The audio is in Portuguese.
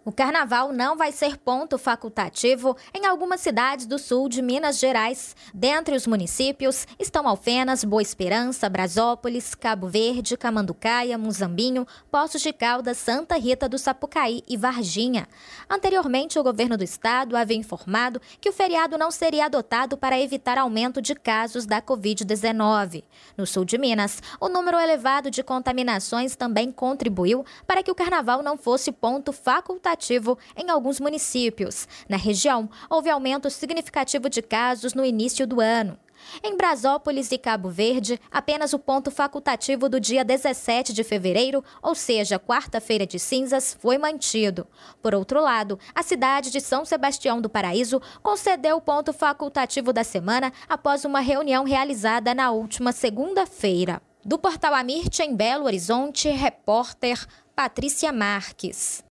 O carnaval não vai ser ponto facultativo em algumas cidades do sul de Minas Gerais. Dentre os municípios estão Alfenas, Boa Esperança, Brasópolis, Cabo Verde, Camanducaia, Muzambinho, Poços de Caldas, Santa Rita do Sapucaí e Varginha. Anteriormente, o governo do estado havia informado que o feriado não seria adotado para evitar aumento de casos da Covid-19. No sul de Minas, o número elevado de contaminações também contribuiu para que o carnaval não fosse ponto facultativo em alguns municípios. Na região, houve aumento significativo de casos no início do ano. Em Brasópolis e Cabo Verde, apenas o ponto facultativo do dia 17 de fevereiro, ou seja, quarta-feira de cinzas, foi mantido. Por outro lado, a cidade de São Sebastião do Paraíso concedeu o ponto facultativo da semana após uma reunião realizada na última segunda-feira. Do Portal Amirte, em Belo Horizonte, repórter Patrícia Marques.